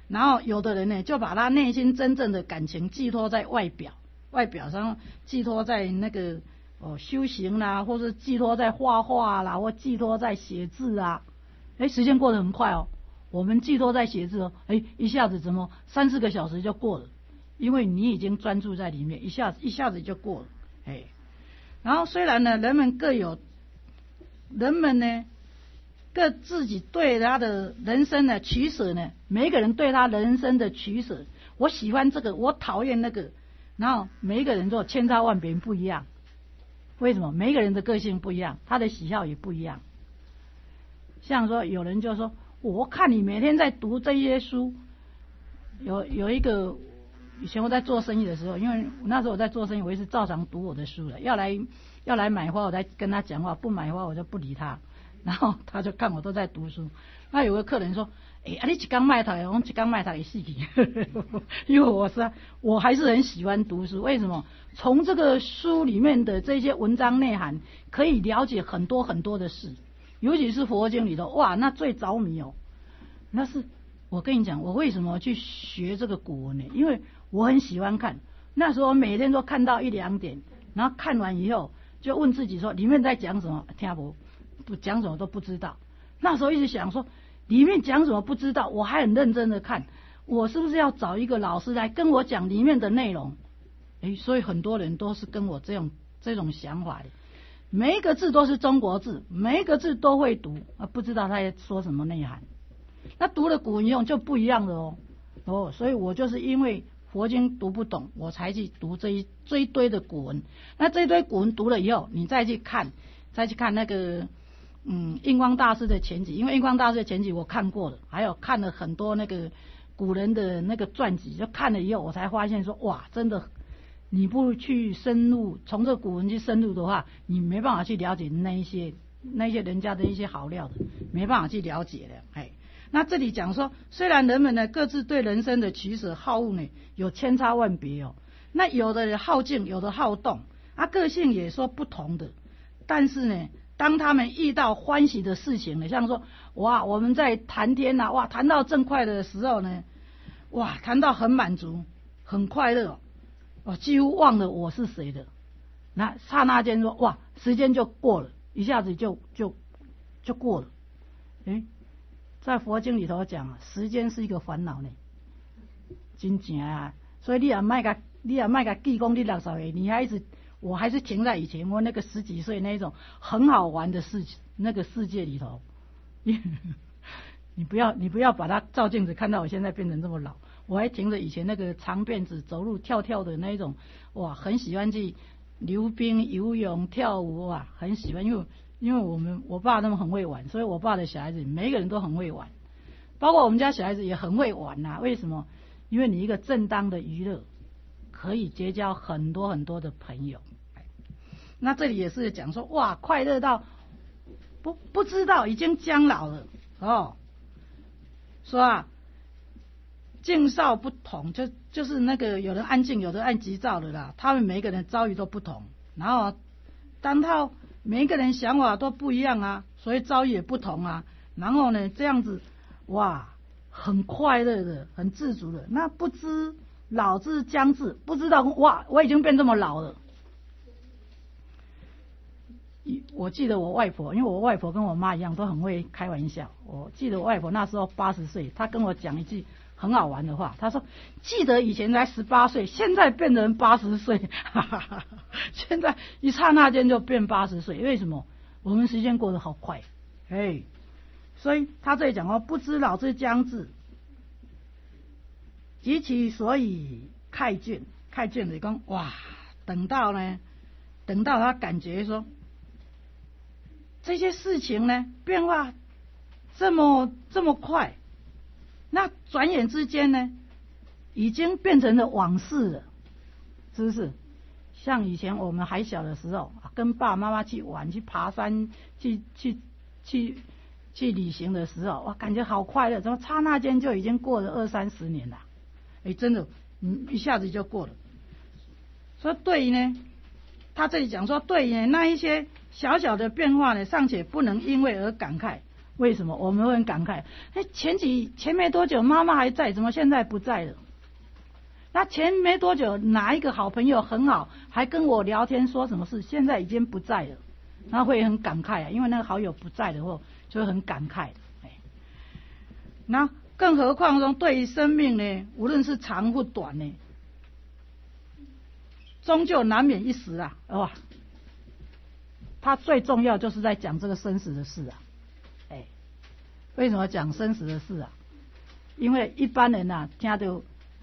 然后有的人呢，就把他内心真正的感情寄托在外表上，寄托在那个修行啦，或是寄托在画画啦，或寄托在写字啊。时间过得很快哦。我们寄托在写字哦，一下子怎么3-4个小时就过了，因为你已经专注在里面，一下子就过了。然后虽然呢，人们呢各自己对他的人生的取舍呢，每一个人对他人生的取舍，我喜欢这个，我讨厌那个，然后每一个人都千差万别不一样。为什么？每一个人的个性不一样，他的喜好也不一样。像说有人就说，我看你每天在读这些书，有一个以前我在做生意的时候，因为那时候我在做生意，我也是照常读我的书的，要来买花我再跟他讲话，不买花我就不理他。然后他就看我都在读书。那有个客人说，你一天卖他，我一天卖他也死去。因为我还是很喜欢读书。为什么？从这个书里面的这些文章内涵，可以了解很多很多的事，尤其是佛经里头，哇，那最着迷哦。那是我跟你讲，我为什么去学这个古文呢？因为我很喜欢看。那时候每天都看到1-2点，然后看完以后就问自己说，里面在讲什么？听不讲什么都不知道。那时候一直想说，里面讲什么不知道，我还很认真的看，我是不是要找一个老师来跟我讲里面的内容？所以很多人都是跟我这种想法的。每一个字都是中国字，每一个字都会读，不知道他在说什么内涵。那读了古文用就不一样了哦。所以我就是因为佛经读不懂，我才去读这一堆的古文。那这一堆古文读了以后，你再去看那个印光大师的全集，因为印光大师的全集我看过了，还有看了很多那个古人的那个传记，就看了以后我才发现说，哇，真的你不去深入从这古文去深入的话，你没办法去了解那一些人家的一些好料的，没办法去了解的。那这里讲说，虽然人们呢各自对人生的取舍好恶呢有千差万别哦，那有的人好静，有的好动，个性也说不同的，但是呢，当他们遇到欢喜的事情呢，像说哇，我们在谈天啊，哇，谈到正快乐的时候呢，哇，谈到很满足很快乐几乎忘了我是谁的。那刹那间说，哇，时间就过了，一下子就过了。在佛经里头讲，时间是一个烦恼呢，真正啊。所以你也卖个记讲你60岁女孩子，我还是停在以前我那个10几岁那种很好玩的那个世界里头。你不要把它照镜子看到我现在变成这么老，我还停着以前那个长辫子走路跳的那一种，哇，很喜欢去溜冰、游泳、跳舞，哇，很喜欢。因为我爸他们很会玩，所以我爸的小孩子每一个人都很会玩，包括我们家小孩子也很会玩啊。为什么？因为你一个正当的娱乐，可以结交很多很多的朋友。那这里也是讲说，哇，快乐到不知道已经将老了哦。说静少不同，就是那个有人安静，有人按急躁的啦。他们每一个人遭遇都不同，然后当他每一个人想法都不一样啊，所以遭遇也不同啊。然后呢，这样子哇，很快乐的，很自足的。那不知老之将至，不知道哇，我已经变这么老了。我记得我外婆，因为我外婆跟我妈一样都很会开玩笑。我记得我外婆那时候80岁，她跟我讲一句很好玩的话，她说：“记得以前才18岁，现在变成80岁，现在一刹那间就变80岁。为什么？我们时间过得好快，所以他这里讲不知老之将至，及其所以慨倦。慨倦的讲哇，等到他感觉说。”这些事情呢，变化这么快，那转眼之间呢，已经变成了往事了，是不是？像以前我们还小的时候，跟爸爸妈妈去玩、去爬山、去旅行的时候，哇，感觉好快乐，怎么刹那间就已经过了20-30年了？真的，一下子就过了。所以对于呢，他这里讲说，对于那一些小小的变化呢，尚且不能因为而感慨， 为什么？我们会很感慨，前没多久妈妈还在，怎么现在不在了？那前没多久哪一个好朋友很好，还跟我聊天说什么事，现在已经不在了，然后会很感慨啊，因为那个好友不在的话，就会很感慨。那更何况说对于生命呢，无论是长或短呢，终究难免一死啊！哇，他最重要就是在讲这个生死的事啊。为什么讲生死的事啊？因为一般人啊，听到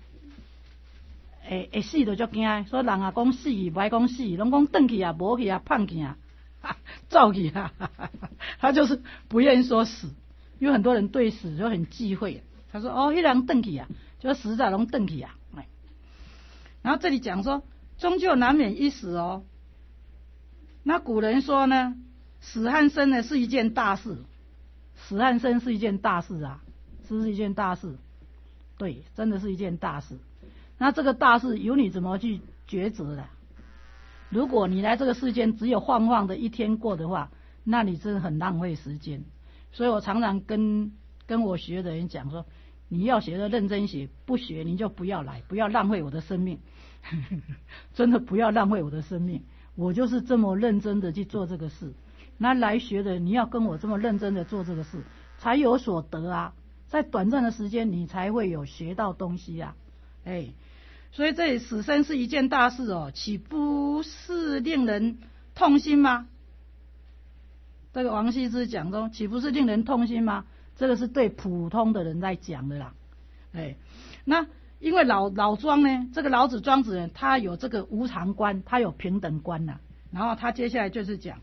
会死就足惊，所以人啊讲死，不爱讲死，拢讲转去啊，无去啊，胖去啊，走去啊，他就是不愿意说死。有很多人对死就很忌讳，他说哦，一人转去啊，就死在拢转去啊。然后这里讲说，终究难免一死哦。那古人说呢，死和生呢是一件大事，死和生是一件大事啊，是不是一件大事？对，真的是一件大事。那这个大事由你怎么去抉择的？如果你来这个世间只有晃晃的一天过的话，那你真的很浪费时间。所以我常常跟我学的人讲说，你要学的认真学，不学你就不要来，不要浪费我的生命。真的不要浪费我的生命，我就是这么认真的去做这个事。那来学的你要跟我这么认真的做这个事，才有所得啊，在短暂的时间你才会有学到东西啊。所以这里死生是一件大事哦，岂不是令人痛心吗？这个王羲之讲说，岂不是令人痛心吗？这个是对普通的人在讲的啦。那因为老庄呢，这个老子庄子呢，他有这个无常观，他有平等观呐。然后他接下来就是讲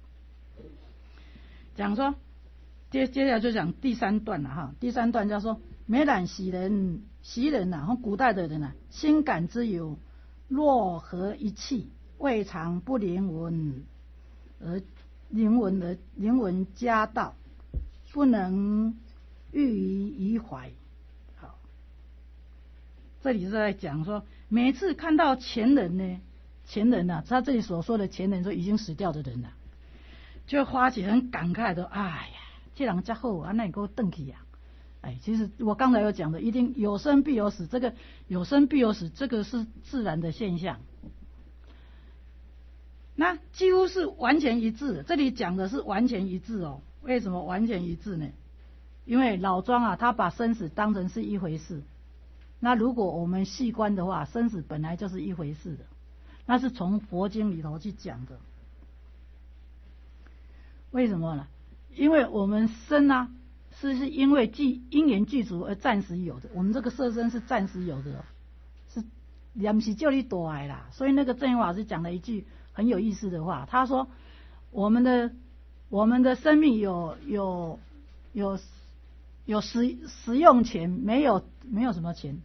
说，接下来就讲第三段了哈。第三段叫说，美览昔人呐，和古代的人呐，心感之有，若何一气，未尝不灵闻灵闻家道，不能寓于怀。好，这里是在讲说，每次看到前人啊，他这里所说的前人，说已经死掉的人啊，就发起很感慨的，哎呀，这人这好啊，那你给我回去啊！其实我刚才有讲的，一定有生必有死，这个有生必有死，这个是自然的现象。那几乎是完全一致，这里讲的是完全一致哦。为什么完全一致呢？因为老庄啊，他把生死当成是一回事。那如果我们细观的话，生死本来就是一回事的，那是从佛经里头去讲的。为什么呢？因为我们生啊，是因为因缘具足而暂时有的，我们这个色身是暂时有的，是也不是叫你大的啦。所以那个正言法师讲了一句很有意思的话，他说我们的生命有使用钱，没有什么钱，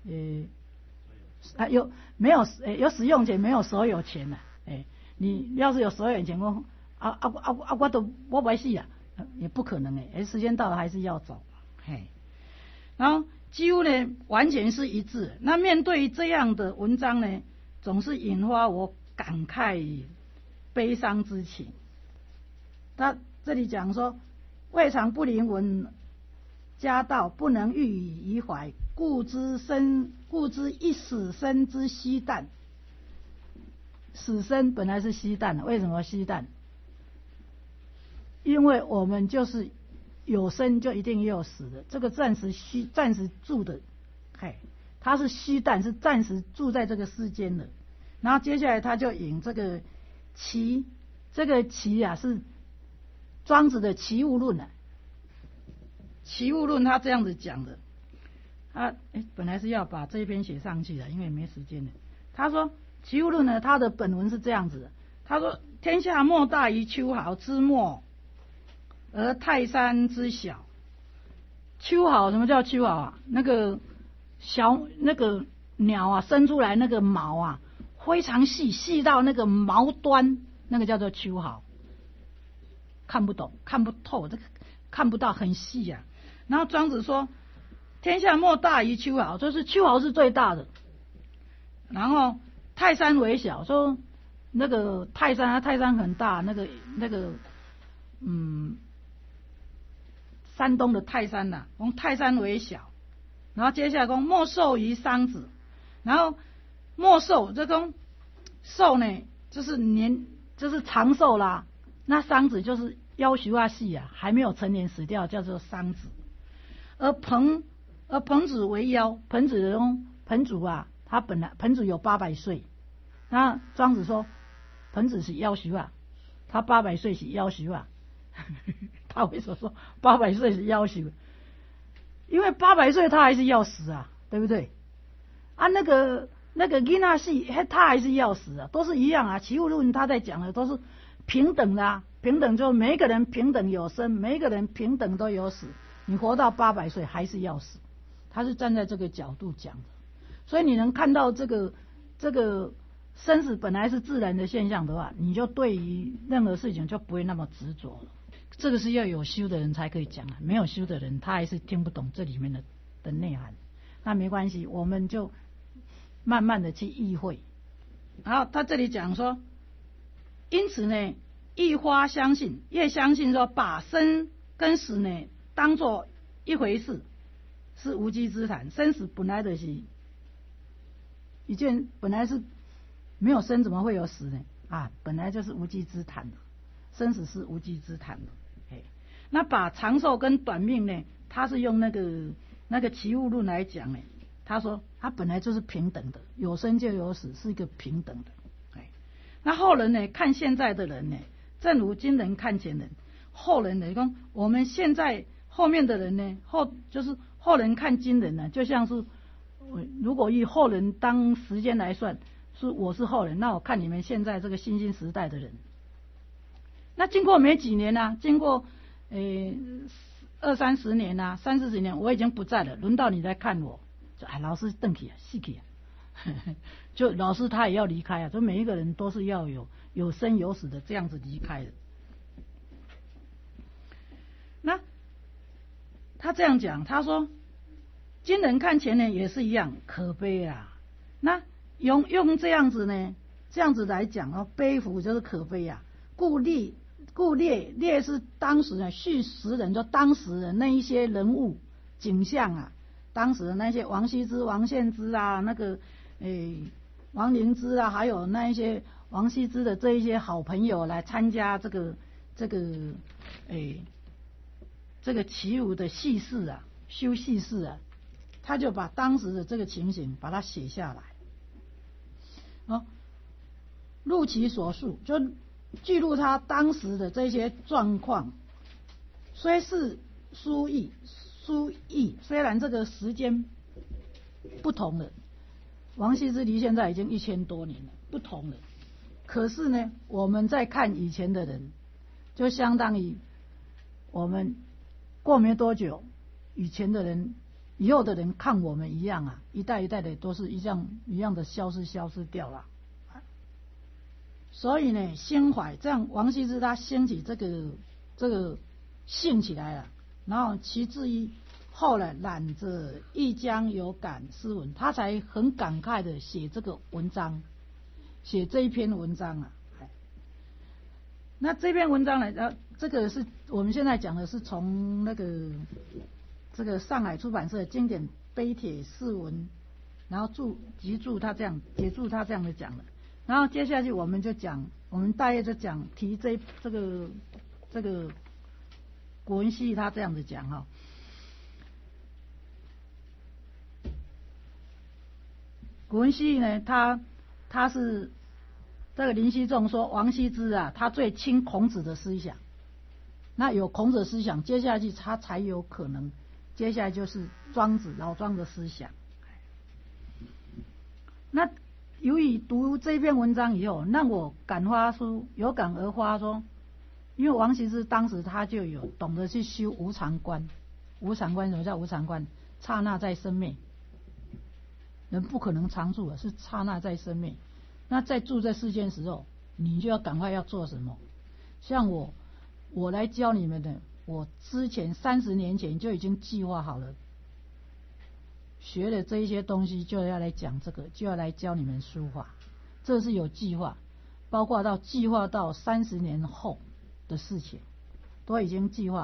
有使用钱，没有所有钱呐。你要是有所有钱，我不死啊，也不可能时间到了还是要走。然后几乎呢完全是一致。那面对这样的文章呢，总是引发我感慨悲伤之情。他这里讲说，未尝不灵闻家道，不能寓于怀，故知一死生之息诞。死生本来是息诞，为什么息诞？因为我们就是有生就一定也有死的，这个暂时住的，它是息诞，是暂时住在这个世间的。然后接下来他就引这个齐，这个齐啊是庄子的齐物论啊。齐物论他这样子讲的，本来是要把这一篇写上去的，因为没时间了。他说齐物论呢，他的本文是这样子的，他说天下莫大于秋毫之末，而泰山之小。秋毫，什么叫秋毫啊？那个鸟啊生出来那个毛啊非常细到那个毛端，那个叫做秋毫。看不懂看不透，这个看不到，很细啊。然后庄子说天下莫大于秋毫，就是秋毫是最大的。然后泰山为小，说那个泰山很大，那个山东的泰山呐，从泰山为小，然后接下来讲莫寿于桑子，然后莫寿这讲寿呢就是长寿啦，那桑子就是夭寿啊细啊，还没有成年死掉叫做桑子，而彭祖为夭，彭祖啊，他本来彭祖有800岁，那庄子说彭祖是夭寿啊，他800岁是夭寿啊。他为什么说800岁是夭寿？因为800岁他还是要死啊，对不对？啊，那个囡仔死，他还是要死啊，都是一样啊。齐物论他在讲的都是平等的啊，平等就每一个人平等有生，每一个人平等都有死。你活到800岁还是要死，他是站在这个角度讲的。所以你能看到这个生死本来是自然的现象的话，你就对于任何事情就不会那么执着了。这个是要有修的人才可以讲啊，没有修的人他还是听不懂这里面的内涵。那没关系，我们就慢慢的去意会。然后他这里讲说，因此呢，愈发相信，越相信说把生跟死呢当作一回事，是无稽之谈。生死本来的是一件，本来是没有生怎么会有死呢？啊，本来就是无稽之谈的，生死是无稽之谈的。那把长寿跟短命呢，他是用那个齐物论来讲呢，他说他本来就是平等的，有生就有死，是一个平等的。那后人呢看现在的人呢，正如今人看前人，后人呢讲我们现在后面的人呢，就是后人看今人呢，就像是如果以后人当时间来算，我是后人，那我看你们现在这个新兴时代的人，那经过没几年啊，经过20-30年啊，30-40年，我已经不在了，轮到你来看我，就老师瞪起啊，死去啊，就老师他也要离开啊，就每一个人都是要有生有死的这样子离开的。那他这样讲，他说今人看前人也是一样，可悲啊。那用这样子呢，这样子来讲哦，悲服就是可悲啊。故列是当时叙时人，就当时的那一些人物景象啊，当时的那些王羲之、王献之啊，那个王灵芝啊，还有那一些王羲之的这一些好朋友来参加这个齐鲁的戏事啊，修戏事啊，他就把当时的这个情形把它写下来，录其所述，就记录他当时的这些状况。虽是书意，虽然这个时间不同了，王羲之离现在已经1000多年了，不同了。可是呢，我们在看以前的人，就相当于我们过没多久，以前的人、以后的人看我们一样啊，一代一代的都是一样的消失掉了。所以呢，心怀这样，王羲之他兴起这个兴起来了，然后其至于后来染着一江有感诗文，他才很感慨的写这个文章，写这一篇文章啊。那这篇文章呢，这个是我们现在讲的是从这个上海出版社经典碑帖释文，然后结注他这样的讲的。然后接下去我们就讲，我们大约就讲提这个古文系他这样子讲哈。古文系呢，他是这个林熙仲说王羲之啊，他最亲孔子的思想，那有孔子的思想，接下去他才有可能，接下来就是庄子老庄的思想。那由于读这篇文章以后，让我有感而发说，因为王羲之当时他就有懂得去修无常观。无常观，什么叫无常观？刹那在生灭，人不可能常住，是刹那在生灭。那在住在世间的时候，你就要赶快要做什么？像我来教你们的，我之前30年前就已经计划好了，学的这一些东西就要来讲这个，就要来教你们书法，这是有计划，包括计划到30年后的事情，都已经计划了。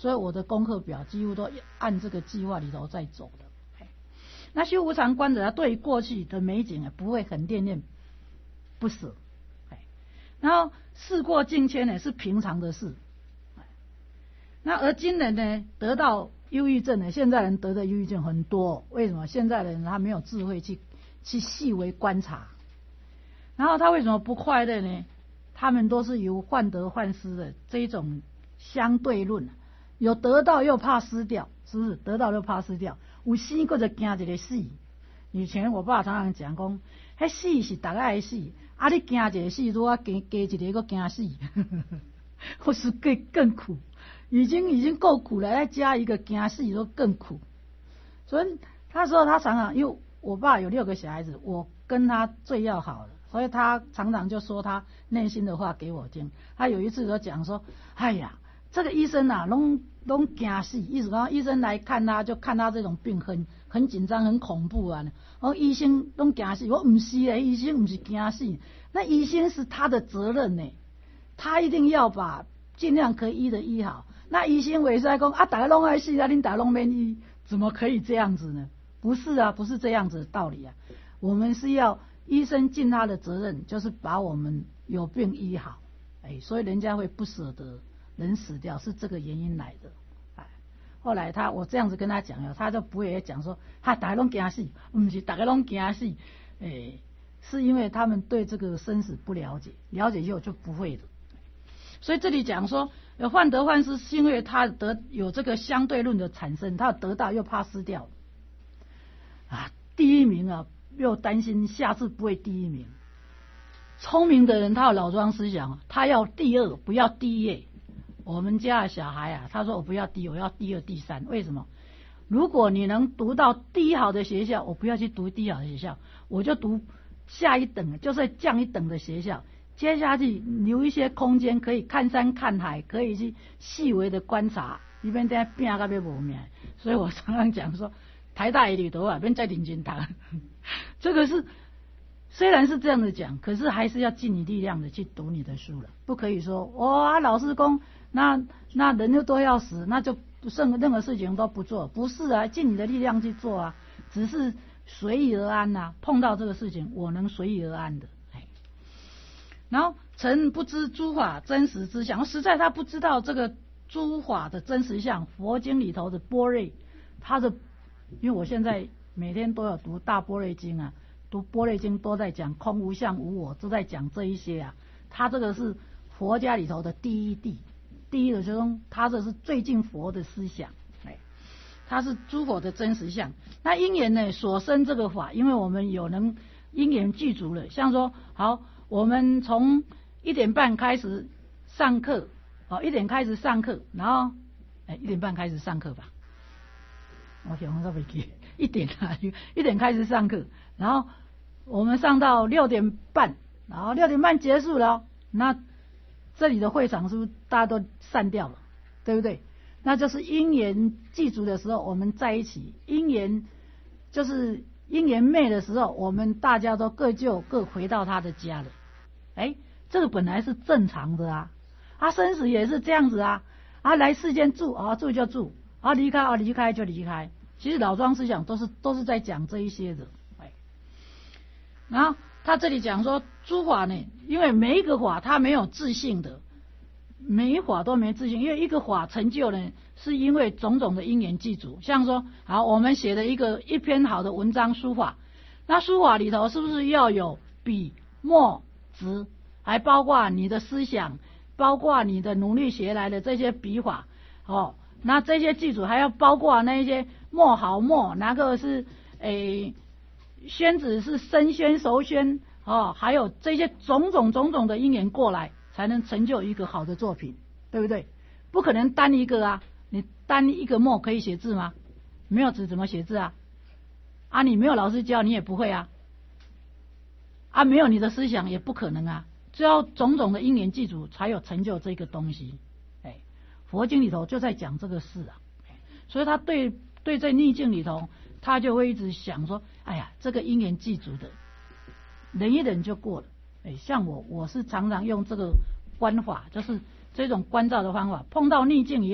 所以我的功课表几乎都按这个计划里头在走的。那修无常观者，他对于过去的美景不会很恋恋不舍，然后事过境迁呢是平常的事。那而今人呢得到忧郁症呢，现在人得的忧郁症很多，为什么？现在人他没有智慧去细微观察，然后他为什么不快乐呢？他们都是由患得患失的这一种相对论，有得到又怕失掉，是不是？得到又怕失掉，有死或者惊一个死。以前我爸常常讲讲，迄死是大家爱死，啊你惊一个死，如果加一个又惊死，或是更苦。已经够苦了，再加一个惊死都更苦。所以他说他常常，因为我爸有6个小孩子，我跟他最要好的，所以他常常就说他内心的话给我听。他有一次就讲说，哎呀，这个医生啊，拢惊死，意思讲医生来看他，就看他这种病很紧张、很恐怖啊。医生拢惊死，我不是嘞，医生不是惊死，那医生是他的责任呢，他一定要把尽量可以医的医好。那医生为啥讲啊？大家拢爱死啊，恁大家拢免医，怎么可以这样子呢？不是啊，不是这样子的道理啊。我们是要医生尽他的责任，就是把我们有病医好。所以人家会不舍得人死掉，是这个原因来的。后来我这样子跟他讲了，他就不会讲说，大家拢惊死，不是大家拢惊死，是因为他们对这个生死不了解，了解以后就不会的。所以这里讲说，患得患失是因为他有这个相对论的产生，他得到又怕失掉啊，第一名啊，又担心下次不会第一名。聪明的人他有老庄思想，他要第2，不要第1。我们家的小孩啊，他说我不要第1，我要第2、第3。为什么？如果你能读到第1好的学校，我不要去读第1好的学校，我就读下一等，就是降一等的学校。接下去留一些空间，可以看山看海，可以去细微的观察，一边在拼到要无命。所以我常常讲说，台大里头啊，别再认真读。这个是虽然是这样的讲，可是还是要尽你力量的去读你的书了，不可以说老师公那人就都要死，那就任何事情都不做，不是啊，尽你的力量去做啊，只是随遇而安啊。碰到这个事情，我能随遇而安的。然后臣不知诸法真实之相，实在他不知道这个诸法的真实相。佛经里头的般若，因为我现在每天都有读大般若经啊，读般若经都在讲空无相无我，都在讲这一些啊。他这个是佛家里头的第一的就是他这是最近佛的思想，他是诸佛的真实相。那因缘呢所生这个法，因为我们有能因缘具足了，像说好。我们从1点半开始上课，1点开始上课，然后1点半开始上课吧，我想到没记，1点开始上课，然后我们上到6点半，然后6点半结束了，那这里的会场是不是大家都散掉了，对不对？那就是因缘具足的时候，我们在一起；因缘灭的时候，我们大家都各回到他的家了。这个本来是正常的啊，生死也是这样子啊，来世间住住就住，离开就离开。其实老庄思想都是在讲这一些的。然后他这里讲说诸法呢，因为每一个法它没有自性的，每一法都没自性，因为一个法成就呢，是因为种种的因缘具足。像说好，我们写的一篇好的文章书法，那书法里头是不是要有笔墨纸，还包括你的思想，包括你的努力学来的这些笔法那这些具足还要包括那一些墨好墨，哪个是宣纸是生宣熟宣还有这些种种的因缘过来，才能成就一个好的作品，对不对？不可能单一个啊，你单一个墨可以写字吗？没有纸怎么写字啊？你没有老师教你也不会啊，没有你的思想也不可能啊，只要种种的因缘具足，才有成就这个东西。佛经里头就在讲这个事啊，所以他对这逆境里头，他就会一直想说，哎呀，这个因缘具足的，忍一忍就过了。像我是常常用这个观法，就是这种观照的方法，碰到逆境以后，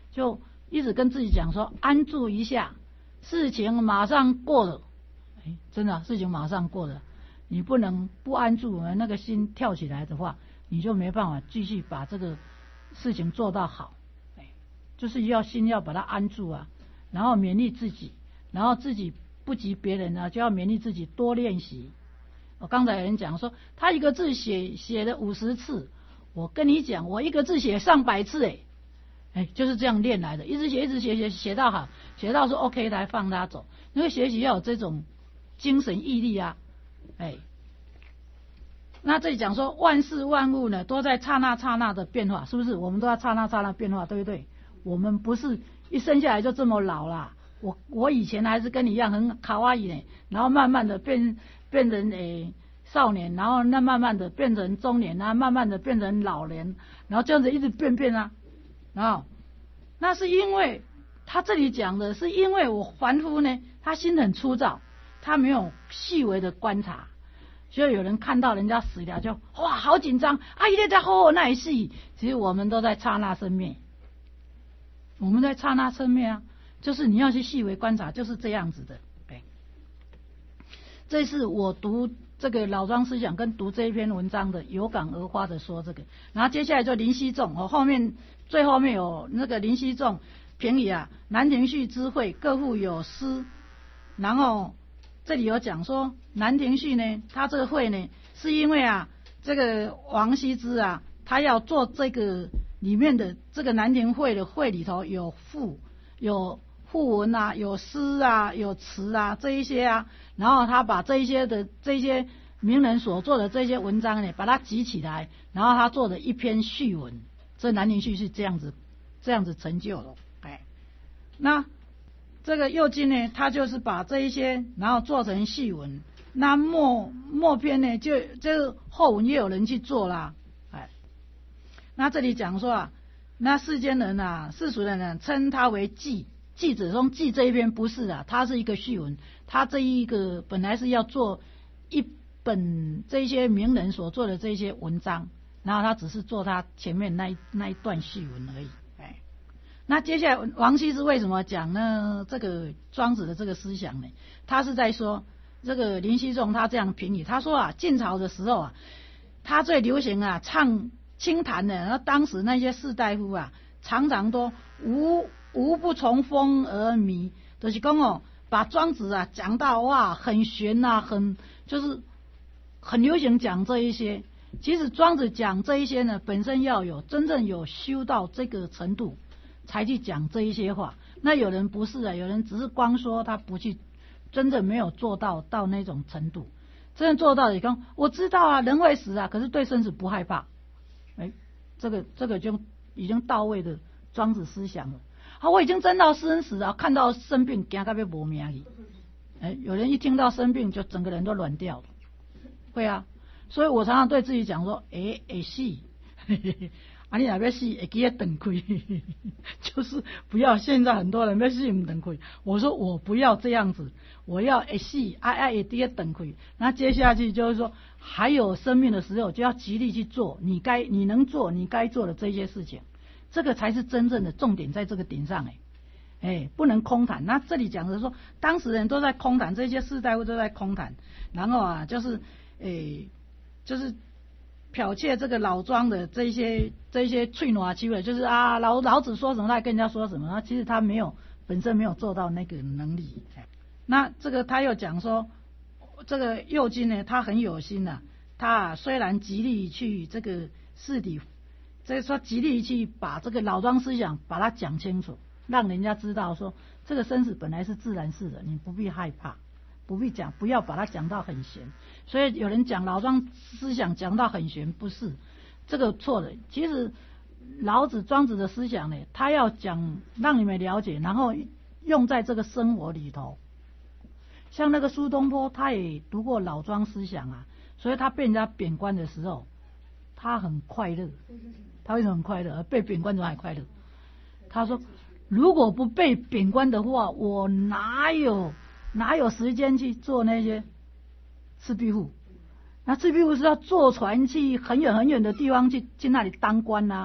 就一直跟自己讲说安住一下，事情马上过了。真的事情马上过了，你不能不安住，那个心跳起来的话，你就没办法继续把这个事情做到好。就是心要把它安住啊，然后勉励自己，然后自己不及别人啊，就要勉励自己多练习。我刚才有人讲说他一个字写了50次，我跟你讲，我一个字写上100次就是这样练来的，一直写写到好，写到说 OK 才放他走。因为学习要有这种精神毅力啊。那这里讲说万事万物呢都在刹那刹那的变化，是不是？我们都要刹那刹那变化，对不对？我们不是一生下来就这么老啦。我以前还是跟你一样很卡哇伊呢，然后慢慢的变成少年，然后那慢慢的变成中年啊，慢慢的变成老年，然后这样子一直变啊。然后那是因为他这里讲的是因为我凡夫呢，他心很粗糙，他没有细微的观察，所以有人看到人家死了就哇好紧张啊，一定在好好耐戏。其实我们都在刹那生灭，我们在刹那生灭啊，就是你要去细微观察，就是这样子的。这是我读这个老庄思想跟读这一篇文章的有感而发的说这个。然后接下来就林希仲，最后面有那个林希仲评语啊，兰亭序之会各复有诗。然后这里有讲说兰亭序呢，他这个会呢是因为啊这个王羲之啊，他要做这个里面的这个兰亭会的会里头有赋文啊，有诗啊，有词啊，这一些啊，然后他把这些名人所做的这些文章呢，把它集起来，然后他做的一篇序文，这兰亭序是这样子成就的。那这个右京呢，他就是把这一些然后做成序文，那末篇呢就后文也有人去做啦。那这里讲说啊，那世间人啊，世俗人呢称他为记者中记这一篇不是啊，它是一个序文，他这一个本来是要做一本这些名人所做的这些文章，然后他只是做他前面那一段序文而已。那接下来王羲之为什么讲呢？这个庄子的这个思想呢，他是在说这个林希仲他这样评语，他说啊，晋朝的时候啊，他最流行啊唱清谈的，然后当时那些士大夫啊，常常都无不从风而靡，就是讲把庄子啊讲到哇很玄啊，就是很流行讲这一些。其实庄子讲这一些呢，本身要真正有修到这个程度，才去讲这一些话。那有人不是啊，有人只是光说，他不去真正没有做到那种程度。真正做到的，讲我知道啊，人会死啊，可是对生死不害怕。这个就已经到位的庄子思想了。我已经知道生死啊，看到生病惊到要没命去。有人一听到生病就整个人都软掉了，会啊。所以我常常对自己讲说，会死，你若要死，会记得长开，就是不要。现在很多人要死不长开，我说我不要这样子，我要会死，会记得长开。那接下去就是说，还有生命的时候，就要极力去做你能做你该做的这些事情。这个才是真正的重点，在这个点上不能空谈。那这里讲的说，当时人都在空谈，这些士大夫都在空谈，然后啊，就是剽窃这个老庄的这些脆软机会，就是啊老子说什么他跟人家说什么，其实他本身没有做到那个能力。那这个他又讲说，这个右京呢，他很有心啊，他虽然极力去这个事理。所以说极力去把这个老庄思想把它讲清楚，让人家知道说这个生死本来是自然事的，你不必害怕，不必讲，不要把它讲到很玄。所以有人讲老庄思想讲到很玄，不是这个错的。其实老子庄子的思想呢，他要讲让你们了解，然后用在这个生活里头。像那个苏东坡，他也读过老庄思想啊，所以他被人家贬官的时候，他很快乐。他为什么很快乐？被贬官怎么还快乐？他说，如果不被贬官的话，我哪有时间去做那些赤壁赋？那赤壁赋是要坐船去很远很远的地方去那里当官啊。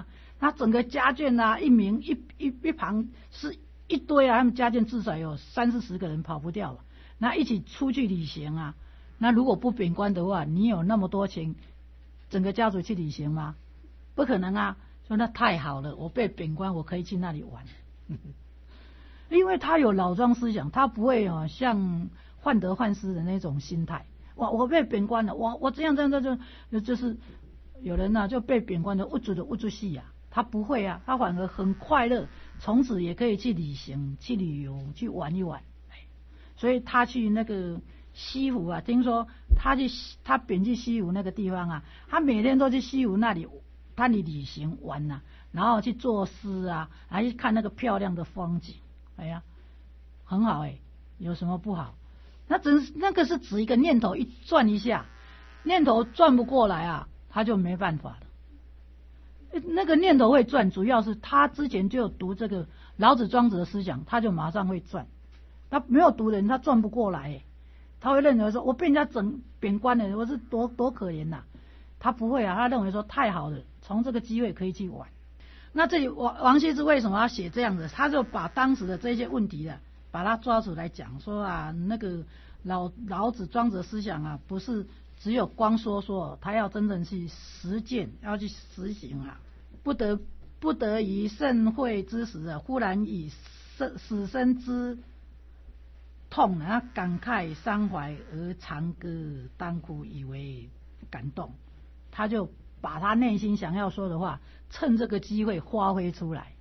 那整个家眷啊，一旁是一堆啊，他们家眷至少有30-40个人跑不掉了。那一起出去旅行啊，那如果不贬官的话，你有那么多钱，整个家族去旅行吗？不可能啊！说那太好了，我被贬官，我可以去那里玩。因为他有老庄思想，他不会像患得患失的那种心态。我被贬官了，我这样就是有人就被贬官的无助戏啊，他不会啊，他反而很快乐，从此也可以去旅行、去旅游、去玩一玩。所以他去那个西湖啊，听说他贬去西湖那个地方啊，他每天都去西湖那里旅行玩啊，然后去作诗啊，还去看那个漂亮的风景。哎呀，很好有什么不好？那个是指一个念头一转一下，念头转不过来啊，他就没办法了。那个念头会转，主要是他之前就有读这个老子、庄子的思想，他就马上会转。他没有读的人，他转不过来他会认为说，我被人家贬官了，我是多可怜呐。他不会啊，他认为说太好了，从这个机会可以去玩。那这里王羲之为什么要写这样子？他就把当时的这些问题把它抓出来讲，说啊，那个老子、庄子的思想啊，不是只有光说，他要真正去实践，要去实行啊。不得于盛会之时啊，忽然以死生之痛感慨伤怀而长歌当哭，以为感动。他就把他内心想要说的话，趁这个机会发挥出来。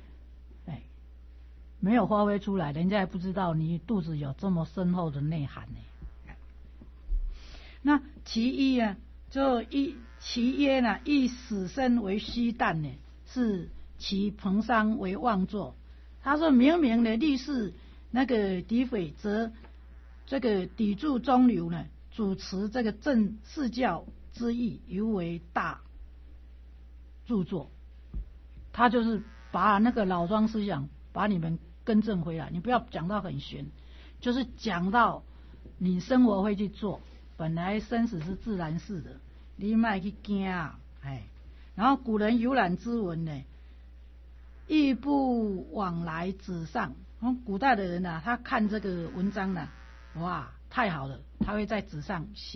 没有发挥出来，人家也不知道你肚子有这么深厚的内涵呢。那其一啊，其曰呢，以死生为虚诞呢，是其彭殇为妄作。他说明明的立誓那个诋毁，则这个砥柱中流呢，主持这个正四教之意，犹为大著作。他就是把那个老庄思想把你们更正回来，你不要讲到很玄，就是讲到你生活会去做，本来生死是自然事的，你别去惊啊，然后古人游览之文呢，亦不往来纸上。古代的人他看这个文章哇，太好了，他会在纸上写。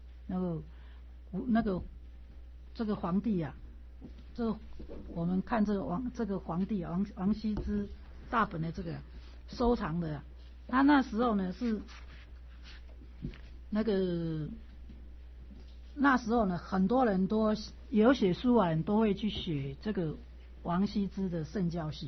这个皇帝我们看这个皇帝王羲之大本的这个收藏的他那时候呢是那时候呢，很多人都有写书人都会去学这个王羲之的圣教系。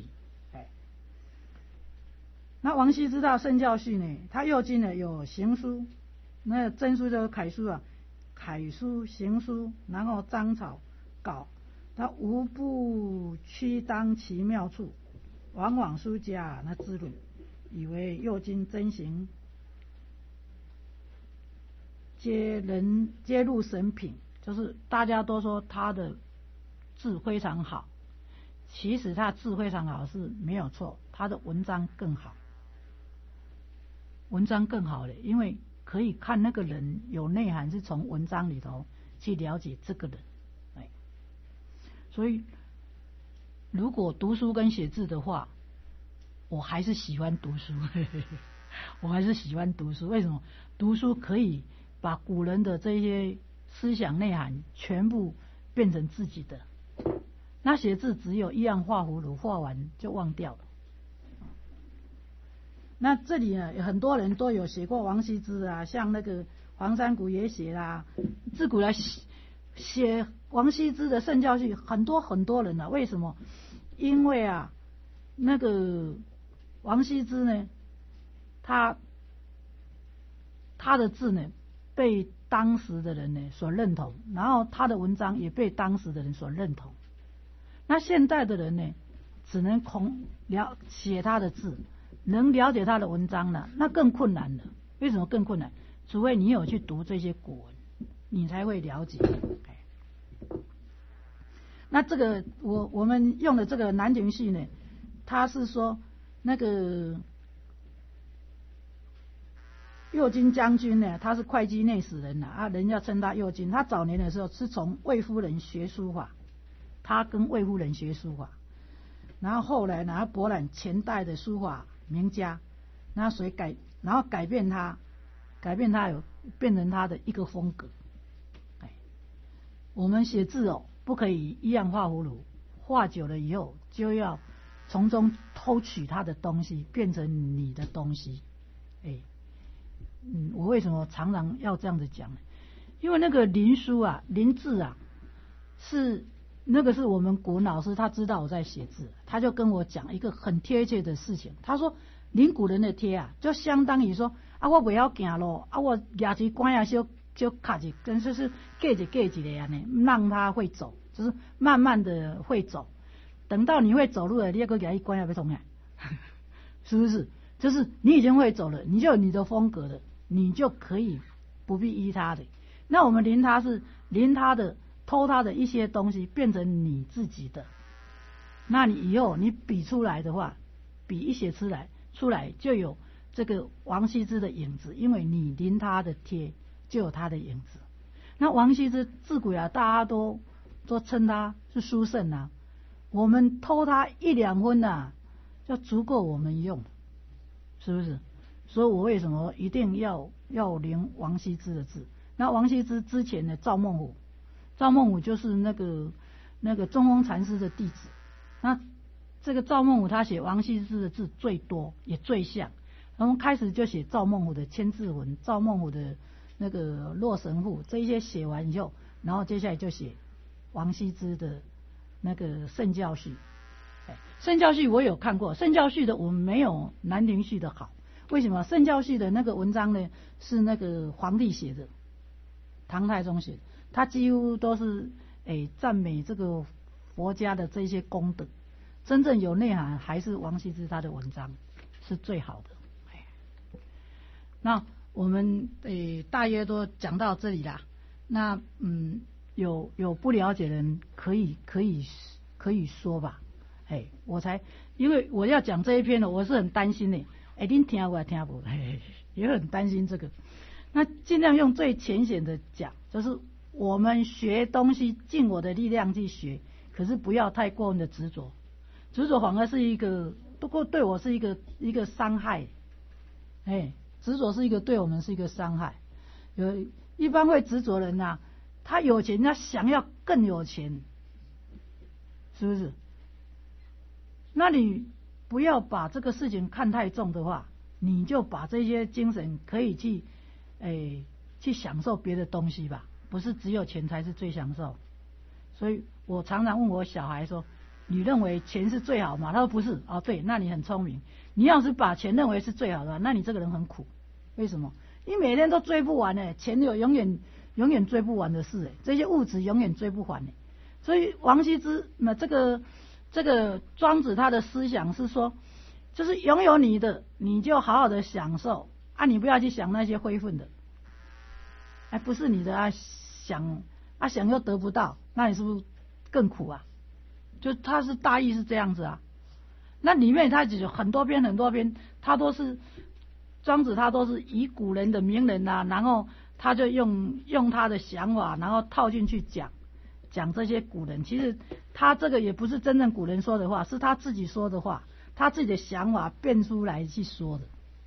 那王羲之的圣教系呢，他右经呢有行书，那真书就是楷书啊，楷书、行书，然后章草稿，他无不曲当其妙处，往往书家那之论，以为右经真行，皆入神品，就是大家都说他的字非常好，其实他字非常好是没有错，他的文章更好。文章更好的，因为可以看那个人有内涵，是从文章里头去了解这个人。所以如果读书跟写字的话，我还是喜欢读书。我还是喜欢读书。为什么？读书可以把古人的这些思想内涵全部变成自己的。那写字只有一样画葫芦，画完就忘掉了。那这里呢，有很多人都有写过王羲之啊，像那个黄山谷也写啦，自古来写王羲之的圣教系很多人啊。为什么？因为那个王羲之呢，他的字呢被当时的人呢所认同，然后他的文章也被当时的人所认同。那现代的人呢，只能写他的字，能了解他的文章呢，那更困难了。为什么更困难？除非你有去读这些古文，你才会了解。那这个我们用的这个南亭序呢，他是说那个右京将军呢，他是会稽内史人人家称他右京。他早年的时候是从魏夫人学书法， 他跟魏夫人学书法，然后后来然后博览前代的书法名家，然后然后改变他变成他的一个风格。我们写字不可以一样画葫芦，画久了以后就要从中偷取他的东西，变成你的东西。我为什么常常要这样子讲呢？因为那个临书啊，临字啊，是我们古文老师，他知道我在写字，他就跟我讲一个很贴切的事情。他说，临古人的帖啊，就相当于说我不要走路我牙齿关啊就卡着，跟就是盖着的呢，让他会走，就是慢慢的会走。等到你会走路了，你要给他一关要不要重来？是不是？就是你已经会走了，你就有你的风格了，你就可以不必依他的。那我们临他是临他的，偷他的一些东西，变成你自己的。那你以后你比出来的话，比一写出来就有这个王羲之的影子，因为你临他的帖就有他的影子。那王羲之自古大家都称他是书圣啊，我们偷他1-2分啊，就足够我们用，是不是？所以我为什么一定要临王羲之的字？那王羲之之前的赵孟頫就是那个中峰禅师的弟子。那这个赵孟頫他写王羲之的字最多，也最像。然后开始就写赵孟頫的《千字文》，赵孟頫的那个《洛神赋》，这一些写完以后，然后接下来就写王羲之的那个《圣教序》。圣教序我有看过，圣教序的我没有兰亭序的好。为什么？圣教序的那个文章呢，是那个皇帝写的，唐太宗写的，他几乎都是赞美这个佛家的这些功德，真正有内涵还是王羲之他的文章是最好的。那我们大约都讲到这里啦。那有不了解的人可以说吧。因为我要讲这一篇呢，我是很担心的。您听我听不，也很担心这个。那尽量用最浅显的讲，就是我们学东西尽我的力量去学，可是不要太过分的执着，执着反而是一个，不过对我是一个伤害。执着是对我们是一个伤害。一般会执着人啊，他有钱，他想要更有钱，是不是？那你不要把这个事情看太重的话，你就把这些精神可以去享受别的东西吧，不是只有钱才是最享受。所以我常常问我小孩说，你认为钱是最好吗？他说不是。对，那你很聪明。你要是把钱认为是最好的，那你这个人很苦。为什么？你每天都追不完钱有永远追不完的事这些物质永远追不完所以王羲之这个庄子他的思想是说，就是拥有你的，你就好好的享受你不要去想那些灰分的，不是你的想又得不到，那你是不是更苦啊？就他是大意是这样子啊。那里面他有很多篇，他都是庄子，他都是以古人的名人然后他就用他的想法，然后套进去讲这些古人。其实他这个也不是真正古人说的话，是他自己说的话，他自己的想法变出来去说的。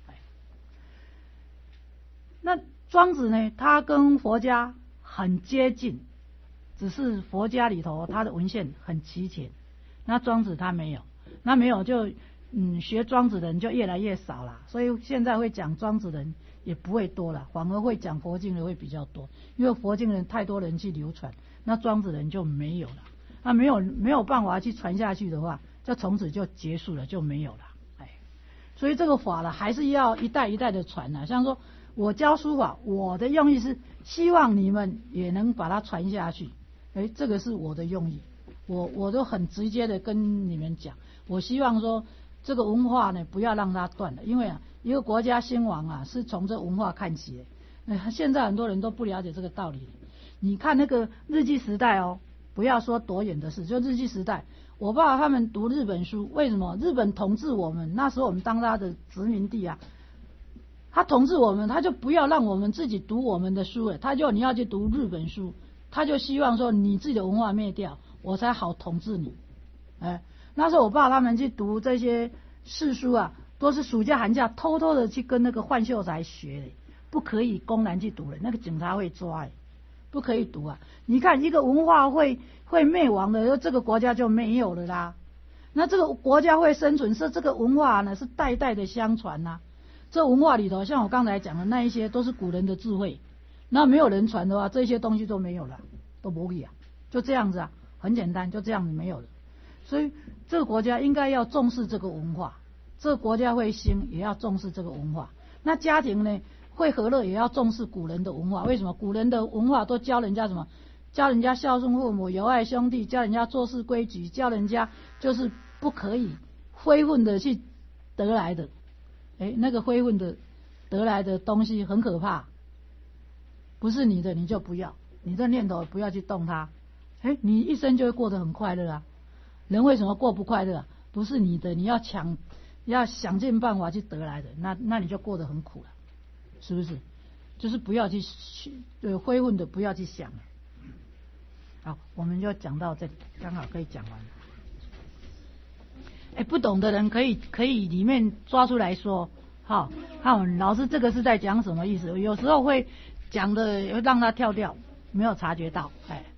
那庄子呢，他跟佛家很接近，只是佛家里头他的文献很齐全，那庄子他没有，那没有就学庄子的人就越来越少了，所以现在会讲庄子的人也不会多了，反而会讲佛经的会比较多，因为佛经人太多人去流传，那庄子人就没有了。那没有办法去传下去的话，就从此就结束了，就没有了。所以这个法呢，还是要一代一代的传啊。像说我教书法，我的用意是希望你们也能把它传下去。这个是我的用意，我都很直接的跟你们讲，我希望说这个文化呢不要让它断了，因为一个国家兴亡是从这文化看起的。现在很多人都不了解这个道理。你看那个日据时代不要说多远的事，就日据时代，我爸爸他们读日本书，为什么？日本统治我们，那时候我们当他的殖民地他统治我们，他就不要让我们自己读我们的书你要去读日本书，他就希望说你自己的文化灭掉， 我才好统治你。那时候我爸他们去读这些士书啊，都是暑假寒假偷偷的去跟那个范秀才学的，不可以公然去读的，那个警察会抓的，不可以读啊。你看一个文化会灭亡的，这个国家就没有了啦。那这个国家会生存，是这个文化呢是代代的相传呐。这文化里头，像我刚才讲的那一些，都是古人的智慧。那没有人传的话，这些东西都没有了，都不会啊，就这样子啊，很简单，就这样子没有了。所以这个国家应该要重视这个文化，这个国家会兴也要重视这个文化。那家庭呢会和乐，也要重视古人的文化。为什么？古人的文化都教人家什么？教人家孝顺父母，友爱兄弟，教人家做事规矩，教人家就是不可以非分的去得来的。那个非分的得来的东西很可怕，不是你的你就不要，你这念头不要去动它。你一生就会过得很快乐啊。人为什么过不快乐啊？不是你的，你要想尽办法去得来的，那你就过得很苦了，是不是？就是不要去非分的不要去想了。好，我们就讲到这里，刚好可以讲完。不懂的人可以里面抓出来说，好，老师这个是在讲什么意思？有时候会讲的让他跳掉，没有察觉到，